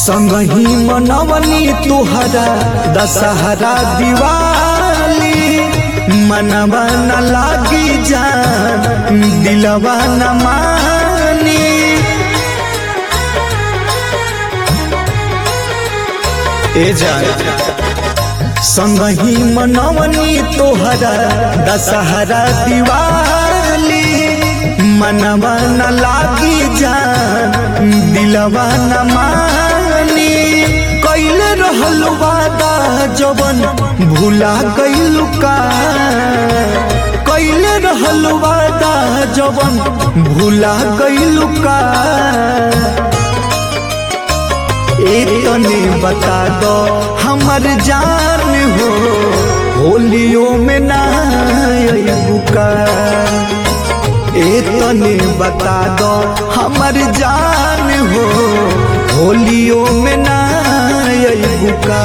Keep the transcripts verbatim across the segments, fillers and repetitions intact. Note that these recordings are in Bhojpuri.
संगही मनवनी तुहरा दशहरा दिवाली, मनवा न लागी जान दिलवा न मानी। ए जान संगही मनवनी तुहरा दशहरा दिवाली, मनवा न लागी जान दिलवा न मानी। कैले रहल वादा जवन भूला गइलु का, कैले रहल वादा जवन भूला गइलु का। इतने बता दो हमर जान हो, होलियों में ना अइबू का। इतने बता दो हमर जान हो, होलियों में ना अइबू का।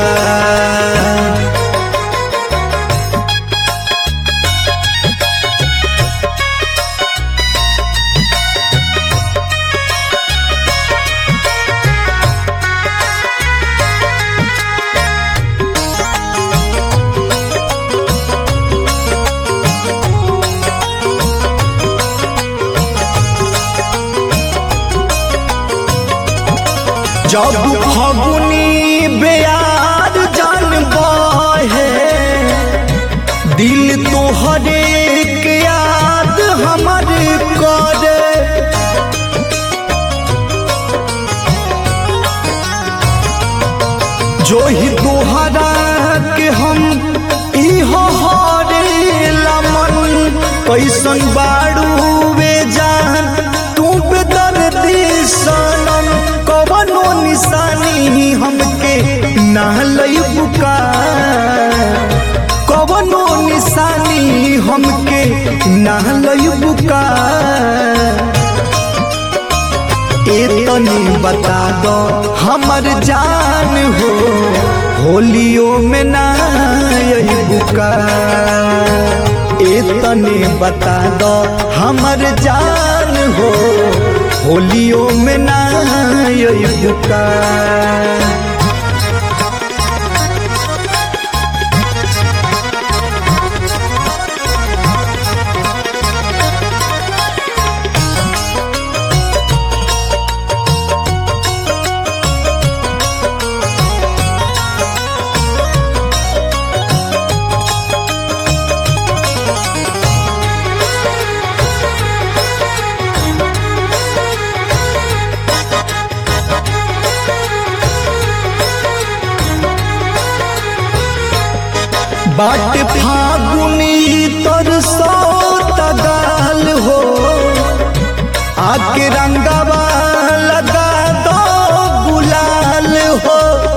जब फगुनी बेयार जान बहे, दिल तोहरे के याद हमर करे। जो ही तोहरा के हम इहो हरे लमन, कैसन बाड़ू वे जान तू बेदर्दी सनम। कवनो निशानी हमके ना लइबू का, कवनो निशानी हमके ना लइबू का। इतनी बता दो हमर जान हो, होलियों में ना अइबू का। इतनी बता दो हमर जान हो, होलियों में ना अइबू का। बाट फागुनी तरसो तगाल हो, आके रंगवा लगा दो गुलाल हो।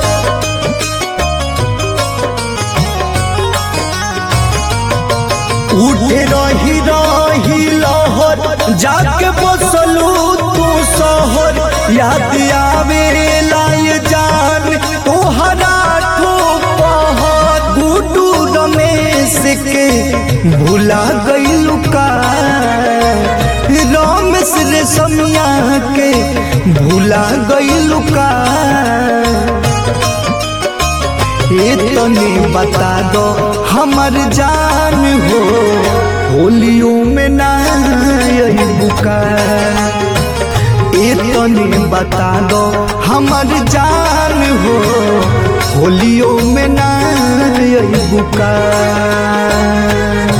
उठे रही रही लहर जाके बसलू तू शहर, याद आवे लाए जान तोहरा के भूला गइलु का। रमेश रेशमिया के भूला गइलु का। इतने बता दो हमर जान हो, होलियों में ना अइबू का। इतने बता दो हमर जान हो, होलियों में ना अइबू का।